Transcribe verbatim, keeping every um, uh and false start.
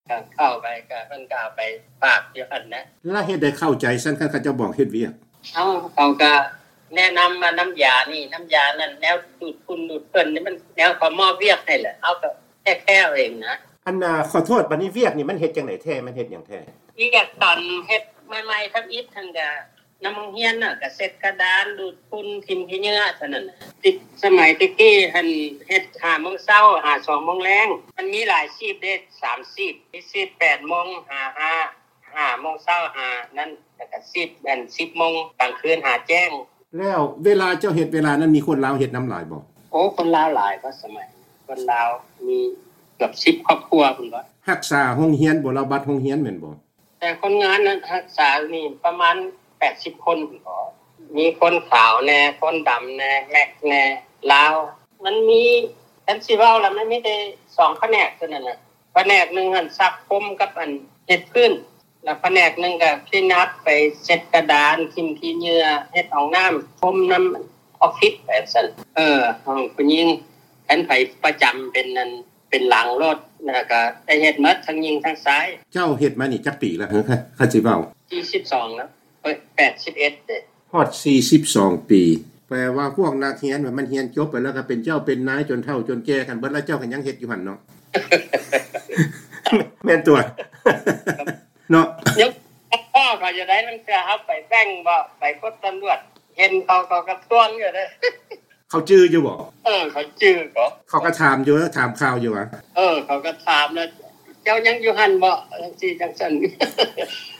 ก็เข้าไปก็เพิ่นก็เอาไปฝากอยู่หั่นนะแล้วเฮ็ดได้เข้าใจซั่นคันเขาเจ้าบอกเฮ็ดเวียกเอ้าเขาก็แนะนำว่าน้ำยานี่น้ำยานั่นแนวดูดฝุ่นดูดเพิ่นนี่มันแนวเขามอบเวียกให้แหละเอาก็แค่ๆเองนะอันน่ะขอโทษบัดนี้เวียกนี่มันเฮ็ดจังได๋แท้มันเฮ็ดหยังแท้อีกตอนเฮ็ดใหม่ๆทับอิฐทั้งก็น้ำโรงเรียนน่ะก็เสร็จกระดานดูดฝุ่นทิ่มขี้เหงื่อเท่านั้นติดสมัยตะกี้หั่นเฮ็ด ห้าโมงเช้า ห้า สองโมงแลงมันมีหลายชีพเด้สามชีพมีชีพ แปดโมง ห้า ห้า ห้าโมงเช้า ห้านั่นแล้วก็ชีพอัน สิบโมงกลางคืนหาแจ้งแล้วเวลาเจ้าเฮ็ดเวลานั้นมีคนลาวเฮ็ดนำหลายบ่โอ้คนลาวหลายก็สมัยคนลาวมีเกือบสิบครอบครัวพุ่นบ่รักษาโรงเรียนบ่ระบัดโรงเรียนแม่นบ่แต่คนงานนั้นรักษานี่ประมาณแปดสิบคนพอมีคนขาวแน่คนดำแน่แม็กแน่ลาวมันมีอันสิเว้าแล้วมันมีแต่สองแผนกเท่านั้นน่ะแผนกนึงหั่นซักผมกับอันเฮ็ดพื้นแล้วแผนกนึงก็คลีนอัพไปเช็ดกระดานทิ่มขี้เหงื่อเฮ็ดห้องน้ำพรมน้ำออฟฟิศแบบซั่นเออห้องผู้หญิงอันไผประจำเป็นนั่นเป็นหลังรถแล้วก็ได้เฮ็ดหมดทั้งยิงทั้งซ้ายเจ้าเฮ็ดมานี่จักปีแล้วฮะคันสิเว้าสี่สิบสองแล้วเอ้ยแปดสิบเอ็ดเด้ฮอดสี่สิบสองปีแปลว่าพวกนักเรียนมันเรียนจบไปแล้วก็เป็นเจ้าเป็นนายจนเฒ่าจนแก่กันเบิดแล้วเจ้าก็ยังเฮ็ดอยู่หั่นเนาะ แม่นตัวเนาะเดี๋ยวพ่อก็จะได้มันจะเอาไปแบ่งบ่ไปกดตำรวจเห็นเขาก็กระท้วงอยู่เด้อเขาจื้ออยู่บ่เออเขาจื้อบ่เขาก็ถามอยู่ถามข่าวอยู่ว่าเออเขาก็ถามแล้วเจ้ายังอยู่หั่นบ่จังซี่จังซั่น